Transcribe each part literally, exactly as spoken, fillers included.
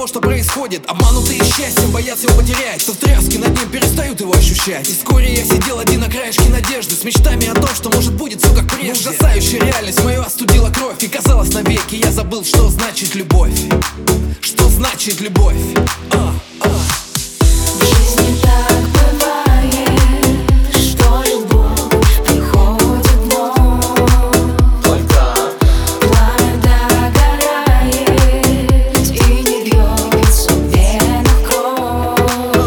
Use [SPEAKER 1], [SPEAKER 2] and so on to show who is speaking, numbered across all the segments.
[SPEAKER 1] того, что происходит. Обманутые счастьем боятся его потерять, что в тряске над ним перестают его ощущать. И вскоре я сидел один на краешке надежды, с мечтами о том, что может будет все как прежде. Но ужасающая реальность мою остудила кровь, и казалось навеки я забыл, что значит любовь. Что значит любовь? а, а.
[SPEAKER 2] В жизни так бывает, что любовь приходит вновь. Только пламя догорает и не бьется в венах кровь.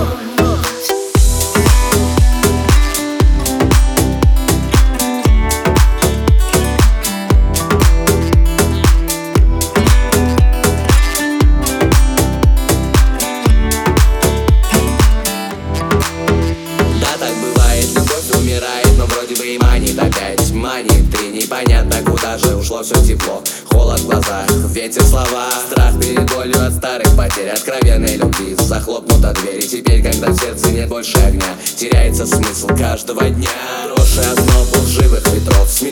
[SPEAKER 3] Но вроде бы и манит опять, манит. И непонятно, куда же ушло все тепло. Холод в глазах, ветер в слова, страх перед болью от старых потерь, откровенной любви. Захлопнута дверь, и теперь, когда в сердце нет больше огня, теряется смысл каждого дня. Броши озноб лживых ветров,